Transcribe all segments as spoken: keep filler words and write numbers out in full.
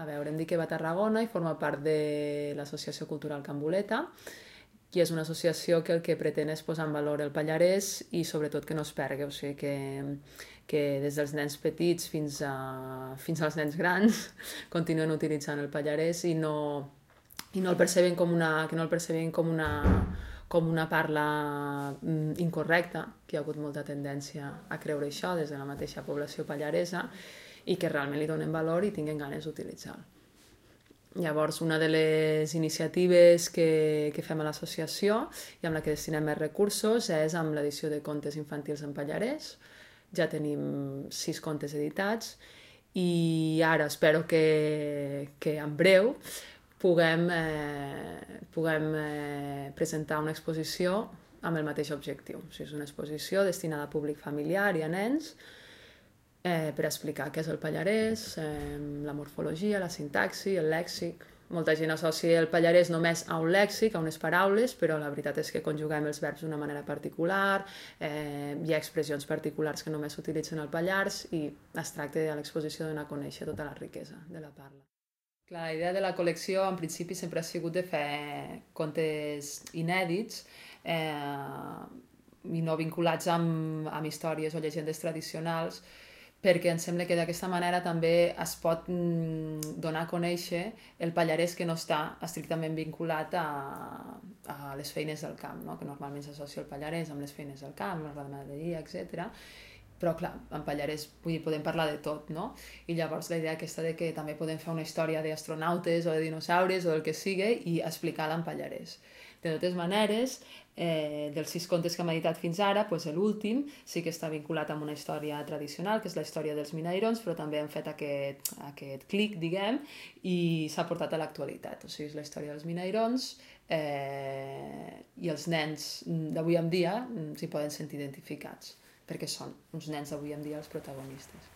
veure, em dic Eva Tarragona i forma part de l'Associació Cultural Can Boleta, i és una associació que el que pretén és posar en valor el Pallarès i sobretot que no es pergui, o sigui que, que des dels nens petits fins, a, fins als nens grans continuen utilitzant el Pallarès i no, i no el perceben com una, que no el perceben com una, com una parla incorrecta, que hi ha hagut molta tendència a creure això des de la mateixa població pallaresa, i que realment li donen valor i tinguin ganes d'utilitzar-lo. Llavors, una de les iniciatives que, que fem a l'associació i amb la que destinem més recursos és amb l'edició de contes infantils en pallarès. Ja tenim sis contes editats i ara espero que, que en breu puguem, eh, puguem eh, presentar una exposició amb el mateix objectiu. O sigui, és una exposició destinada a públic familiar i a nens, Eh, per explicar què és el pallarès, eh, la morfologia, la sintaxi, el lèxic. Molta gent associa el pallarès només a un lèxic, a unes paraules, però la veritat és que conjuguem els verbs d'una manera particular, eh, hi ha expressions particulars que només s'utilitzen al Pallars i es tracta a l'exposició de donar a conèixer tota la riquesa de la parla. Clar, la idea de la col·lecció en principi sempre ha sigut de fer contes inèdits eh, i no vinculats amb, amb històries o llegendes tradicionals, perquè em sembla que d'aquesta manera també es pot donar a conèixer el pallarès que no està estrictament vinculat a, a les feines del camp, no? Que normalment s'associa el pallarès amb les feines del camp, la ramaderia, etcètera. Però clar, en pallarès vull dir, podem parlar de tot, no? I llavors la idea aquesta de que també podem fer una història d'astronautes o de dinosaures o del que sigui i explicar-la en pallarès. De totes maneres, eh, dels sis contes que hem editat fins ara, doncs l'últim sí que està vinculat amb una història tradicional, que és la història dels minairons, però també hem fet aquest, aquest clic, diguem, i s'ha portat a l'actualitat. O sigui, és la història dels minairons eh, i els nens d'avui en dia s'hi poden sentir identificats, perquè són uns nens d'avui en dia els protagonistes.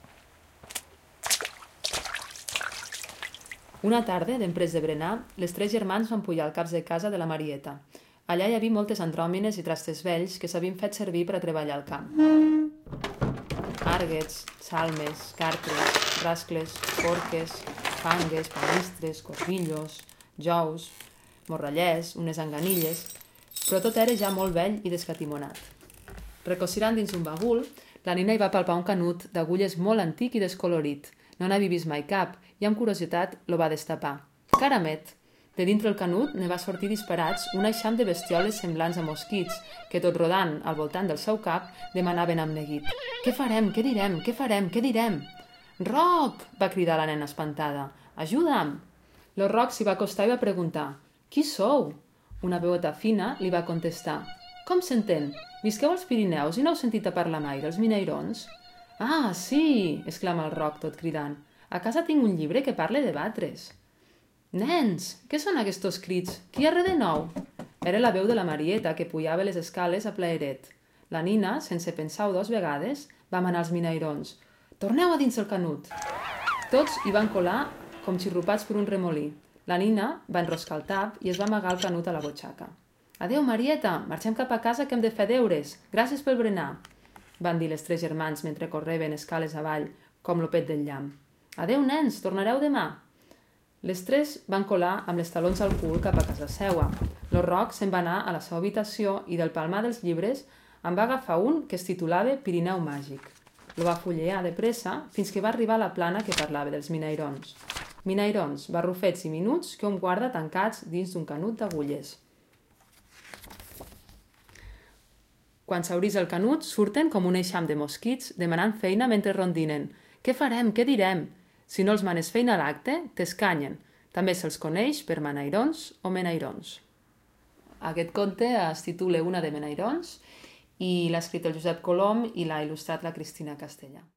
Una tarda, després de berenar, les tres germans van pujar al cap de casa de la Marieta. Allà hi havia moltes andròmines i trastes vells que s'havien fet servir per a treballar al camp. Àrguets, salmes, cartres, rascles, forques, fangues, palistres, corbillos, jous, morrallers, unes anganilles, però tot era ja molt vell i descatimonat. Recossirant dins un bagul, la nina hi va palpar un canut d'agulles molt antic i descolorit. No n'havia vist mai cap i amb curiositat lo va destapar. Caramet! De dintre el canut ne va sortir disparats un eixam de bestioles semblants a mosquits que, tot rodant al voltant del seu cap, demanaven amb neguit. Què farem? Què direm? Què farem? Què direm? Roc! Va cridar la nena espantada. Ajuda'm! Lo Roc s'hi va acostar i va preguntar. Qui sou? Una veueta fina li va contestar. Com s'entén? Visqueu als Pirineus i no heu sentit a parlar mai dels minairons? Ah, sí! Exclama el Roc tot cridant. A casa tinc un llibre que parla de batres. Nens, què són aquests crits? Qui hi ha res de nou? Era la veu de la Marieta, que pujava les escales a plaeret. La nina, sense pensar-ho dos vegades, va manar als minairons. Torneu a dins el canut. Tots hi van colar com xirrupats per un remolí. La nina va enroscar el tap i es va amagar el canut a la butxaca. Adéu, Marieta, marxem cap a casa que hem de fer deures. Gràcies pel berenar, van dir les tres germans mentre correven escales avall, com l'opet del llamp. Adéu, nens, tornareu demà. Les tres van colar amb les talons al cul cap a casa seua. Lo Roc se'n va anar a la seva habitació i del palmar dels llibres en va agafar un que es titulava Pirineu Màgic. Lo va fullear de pressa fins que va arribar a la plana que parlava dels minairons. Minairons, barrufets i minuts que hom guarda tancats dins d'un canut d'agulles. Quan s'obrís el canut, surten com un eixam de mosquits demanant feina mentre rondinen. Què farem? Què direm? Si no els manes feina a l'acte, t'escanyen. També se'ls coneix per manairons o menairons. Aquest conte es titula Una de menairons i l'ha escrit el Josep Colom i l'ha il·lustrat la Cristina Castellà.